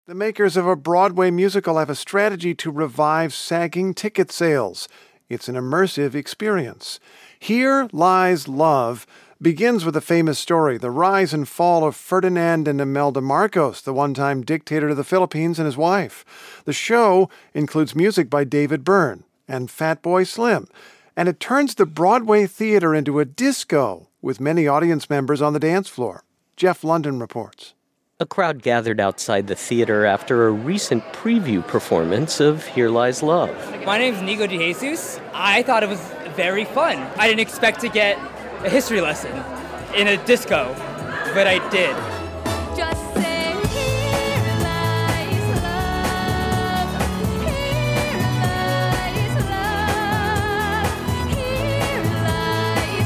The makers of a Broadway musical have a strategy to revive sagging ticket sales. It's an immersive experience. Here Lies Love begins with a famous story, the rise and fall of Ferdinand and Imelda Marcos, the one-time dictator to the Philippines, and his wife. The show includes music by David Byrne and Fatboy Slim, and it turns the Broadway theater into a disco with many audience members on the dance floor. Jeff London reports. A crowd gathered outside the theater after a recent preview performance of Here Lies Love. My name is Nico DeJesus. I thought it was very fun. I didn't expect to get a history lesson in a disco, but I did. Just say, here lies love, here lies love, here lies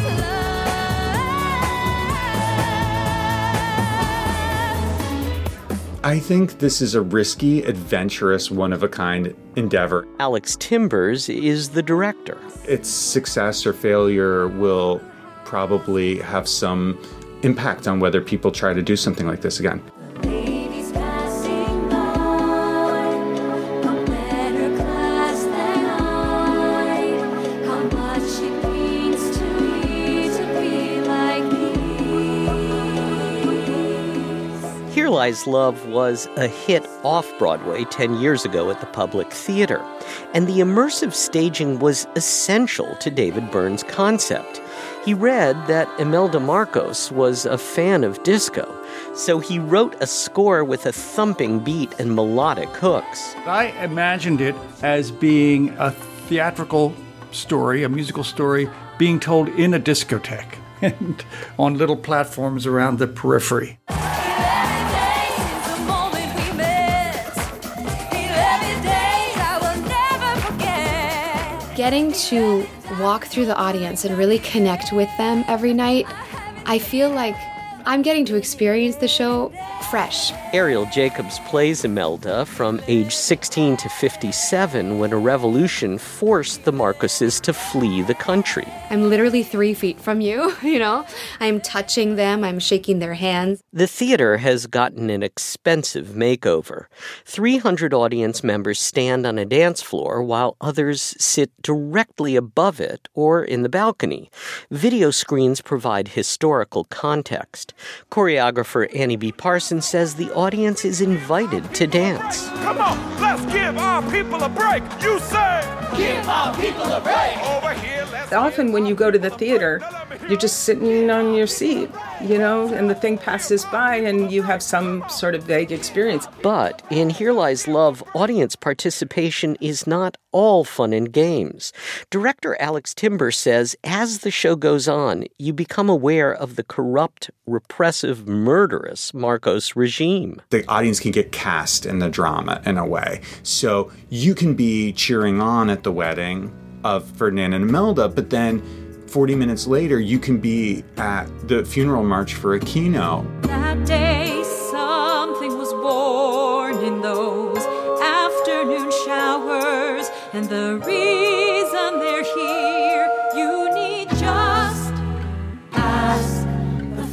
love. I think this is a risky, adventurous, one-of-a-kind endeavor. Alex Timbers is the director. Its success or failure will probably have some impact on whether people try to do something like this again. Babies passing by, from better class than I. How much it means to me to be like these. Here Lies Love was a hit off-Broadway 10 years ago at the Public Theater, and the immersive staging was essential to David Byrne's concept. He read that Imelda Marcos was a fan of disco, so he wrote a score with a thumping beat and melodic hooks. I imagined it as being a theatrical story, a musical story, being told in a discotheque and on little platforms around the periphery. Getting to walk through the audience and really connect with them every night, I feel like I'm getting to experience the show fresh. Ariel Jacobs plays Imelda from age 16 to 57 when a revolution forced the Marcoses to flee the country. I'm literally 3 feet from you, I'm touching them, I'm shaking their hands. The theater has gotten an expensive makeover. 300 audience members stand on a dance floor while others sit directly above it or in the balcony. Video screens provide historical context. Choreographer Annie B. Parsons says the audience is invited to dance. Come on, let's give our people a break. You say, give our people a break. Over here, let's Often when you go to the theater, you're just sitting on your seat, and the thing passes by and you have some sort of vague experience. But in Here Lies Love, audience participation is not all fun and games. Director Alex Timbers says as the show goes on, you become aware of the corrupt, repressive, murderous Marcos regime. The audience can get cast in the drama in a way. So you can be cheering on at the wedding of Ferdinand and Imelda, but then 40 minutes later, you can be at the funeral march for Aquino. That day something was born in those afternoon showers, and the reason they're here, you need just ask the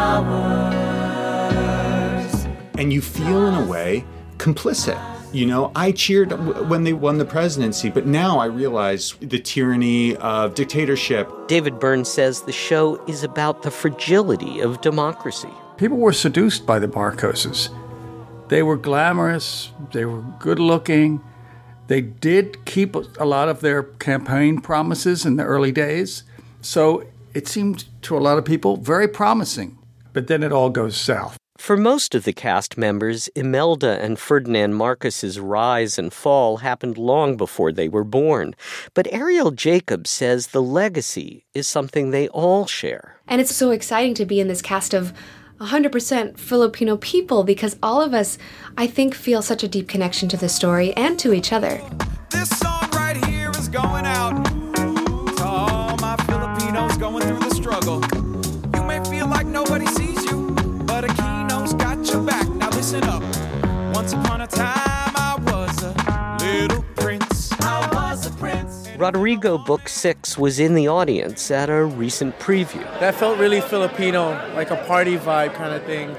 flowers. And you feel, in a way, complicit. I cheered when they won the presidency, but now I realize the tyranny of dictatorship. David Byrne says the show is about the fragility of democracy. People were seduced by the Marcoses. They were glamorous, they were good-looking. They did keep a lot of their campaign promises in the early days. So it seemed to a lot of people very promising. But then it all goes south. For most of the cast members, Imelda and Ferdinand Marcos's rise and fall happened long before they were born. But Ariel Jacobs says the legacy is something they all share. And it's so exciting to be in this cast of 100% Filipino people because all of us, I think, feel such a deep connection to the story and to each other. This song right here is going out to all my Filipinos going through the struggle. You may feel like nobody sees you, but Aquino's got your back. Now listen up. Once upon a time, I was a little prince. I was a prince. Rodrigo Book 6 was in the audience at a recent preview. That felt really Filipino, like a party vibe kind of thing.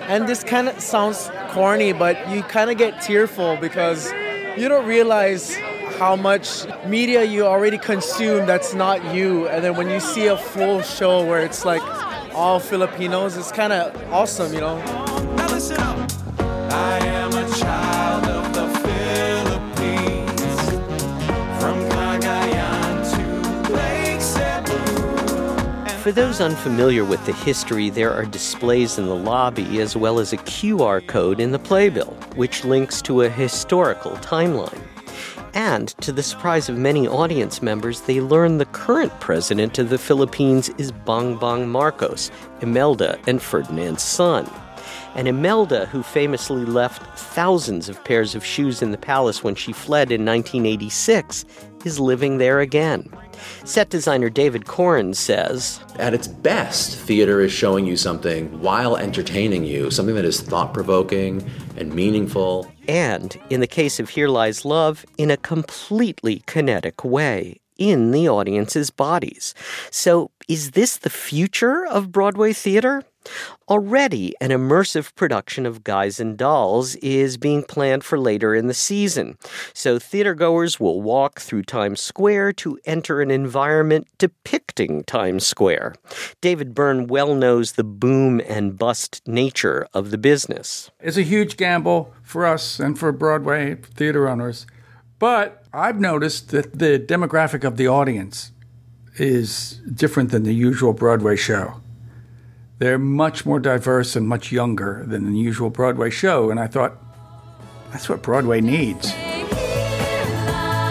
And this kind of sounds corny, but you kind of get tearful because you don't realize how much media you already consume that's not you. And then when you see a full show where it's like all Filipinos, it's kind of awesome, you know? Now listen up. I am a child of the Philippines, from Cagayan to Lake Cebu. For those unfamiliar with the history, there are displays in the lobby as well as a QR code in the playbill, which links to a historical timeline. And, to the surprise of many audience members, they learn the current president of the Philippines is Bongbong Marcos, Imelda and Ferdinand's son. And Imelda, who famously left thousands of pairs of shoes in the palace when she fled in 1986, is living there again. Set designer David Koren says, at its best, theater is showing you something while entertaining you, something that is thought-provoking and meaningful. And, in the case of Here Lies Love, in a completely kinetic way, in the audience's bodies. So, is this the future of Broadway theater? Already, an immersive production of Guys and Dolls is being planned for later in the season. So theatergoers will walk through Times Square to enter an environment depicting Times Square. David Byrne well knows the boom and bust nature of the business. It's a huge gamble for us and for Broadway theater owners. But I've noticed that the demographic of the audience is different than the usual Broadway show. They're much more diverse and much younger than the usual Broadway show, and I thought, that's what Broadway needs.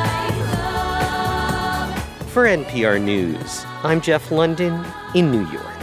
For NPR News, I'm Jeff London in New York.